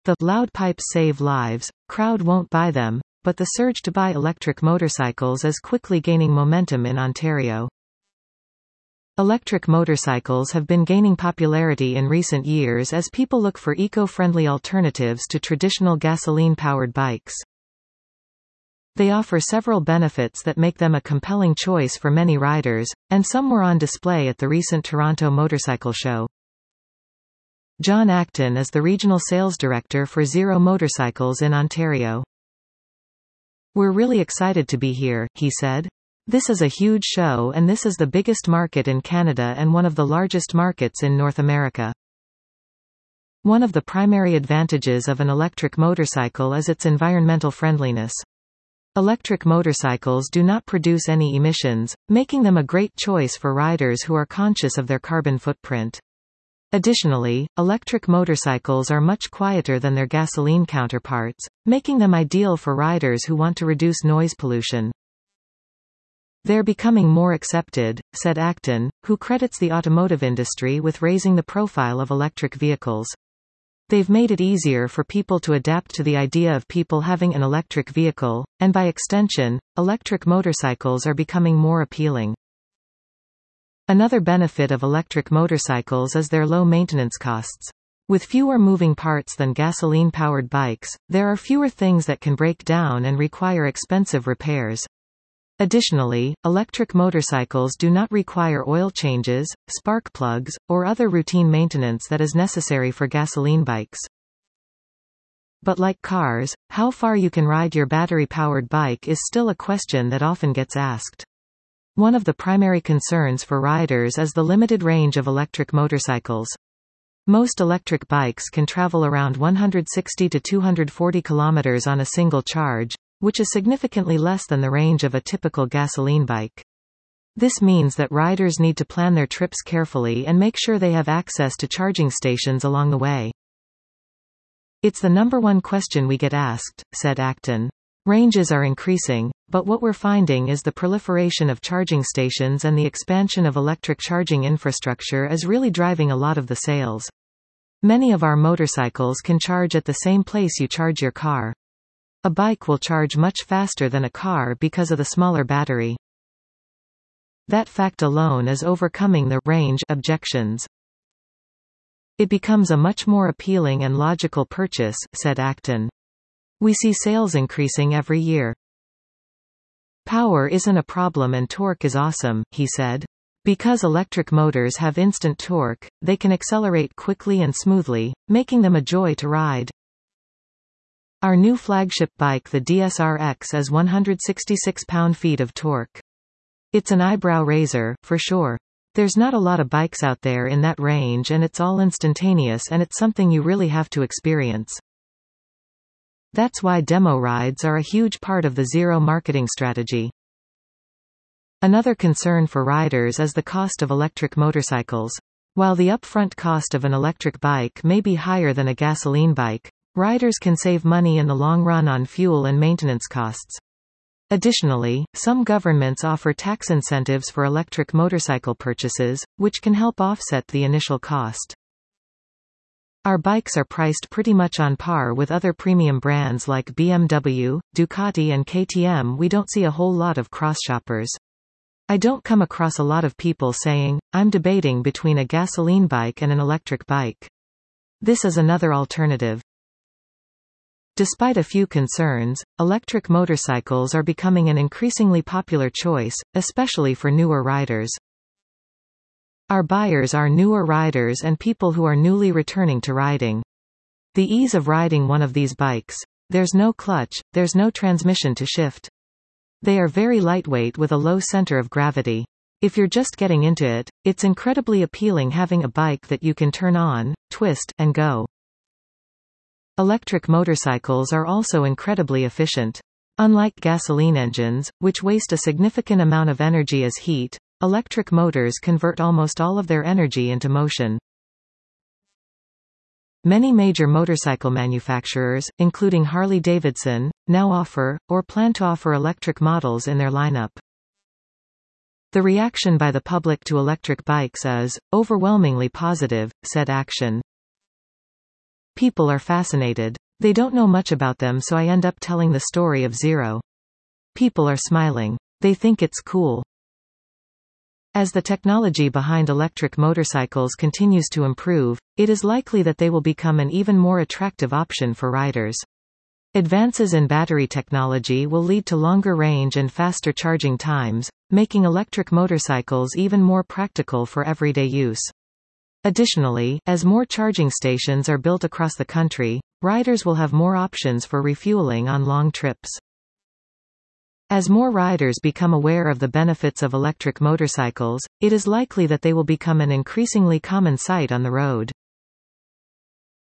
The loud pipes save lives crowd won't buy them, but the surge to buy electric motorcycles is quickly gaining momentum in Ontario. Electric motorcycles have been gaining popularity in recent years as people look for eco-friendly alternatives to traditional gasoline-powered bikes. They offer several benefits that make them a compelling choice for many riders, and some were on display at the recent Toronto Motorcycle Show. John Acton is the Regional Sales Director for Zero Motorcycles in Ontario. "We're really excited to be here," he said. "This is a huge show and this is the biggest market in Canada and one of the largest markets in North America. One of the primary advantages of an electric motorcycle is its environmental friendliness. Electric motorcycles do not produce any emissions, making them a great choice for riders who are conscious of their carbon footprint. Additionally, electric motorcycles are much quieter than their gasoline counterparts, making them ideal for riders who want to reduce noise pollution. They're becoming more accepted," said Acton, who credits the automotive industry with raising the profile of electric vehicles. "They've made it easier for people to adapt to the idea of people having an electric vehicle, and by extension, electric motorcycles are becoming more appealing." Another benefit of electric motorcycles is their low maintenance costs. With fewer moving parts than gasoline-powered bikes, there are fewer things that can break down and require expensive repairs. Additionally, electric motorcycles do not require oil changes, spark plugs, or other routine maintenance that is necessary for gasoline bikes. But like cars, how far you can ride your battery-powered bike is still a question that often gets asked. One of the primary concerns for riders is the limited range of electric motorcycles. Most electric bikes can travel around 160 to 240 kilometers on a single charge, which is significantly less than the range of a typical gasoline bike. This means that riders need to plan their trips carefully and make sure they have access to charging stations along the way. "It's the number one question we get asked," said Acton. "Ranges are increasing, but what we're finding is the proliferation of charging stations and the expansion of electric charging infrastructure is really driving a lot of the sales. Many of our motorcycles can charge at the same place you charge your car. A bike will charge much faster than a car because of the smaller battery. That fact alone is overcoming the range objections. It becomes a much more appealing and logical purchase," said Acton. "We see sales increasing every year. Power isn't a problem and torque is awesome," he said. "Because electric motors have instant torque, they can accelerate quickly and smoothly, making them a joy to ride. Our new flagship bike, the DSR-X, is 166 pound-feet of torque. It's an eyebrow raiser, for sure. There's not a lot of bikes out there in that range and it's all instantaneous and it's something you really have to experience. That's why demo rides are a huge part of the Zero marketing strategy." Another concern for riders is the cost of electric motorcycles. While the upfront cost of an electric bike may be higher than a gasoline bike, riders can save money in the long run on fuel and maintenance costs. Additionally, some governments offer tax incentives for electric motorcycle purchases, which can help offset the initial cost. "Our bikes are priced pretty much on par with other premium brands like BMW, Ducati and KTM. We don't see a whole lot of cross-shoppers. I don't come across a lot of people saying, 'I'm debating between a gasoline bike and an electric bike.' This is another alternative." Despite a few concerns, electric motorcycles are becoming an increasingly popular choice, especially for newer riders. Our buyers are newer riders and people who are newly returning to riding. The ease of riding one of these bikes. There's no clutch, there's no transmission to shift. They are very lightweight with a low center of gravity. If you're just getting into it, it's incredibly appealing having a bike that you can turn on, twist, and go. Electric motorcycles are also incredibly efficient. Unlike gasoline engines, which waste a significant amount of energy as heat, electric motors convert almost all of their energy into motion. Many major motorcycle manufacturers, including Harley-Davidson, now offer, or plan to offer electric models in their lineup. The reaction by the public to electric bikes is overwhelmingly positive, said Action. People are fascinated. They don't know much about them, so I end up telling the story of Zero. People are smiling. They think it's cool. As the technology behind electric motorcycles continues to improve, it is likely that they will become an even more attractive option for riders. Advances in battery technology will lead to longer range and faster charging times, making electric motorcycles even more practical for everyday use. Additionally, as more charging stations are built across the country, riders will have more options for refueling on long trips. As more riders become aware of the benefits of electric motorcycles, it is likely that they will become an increasingly common sight on the road.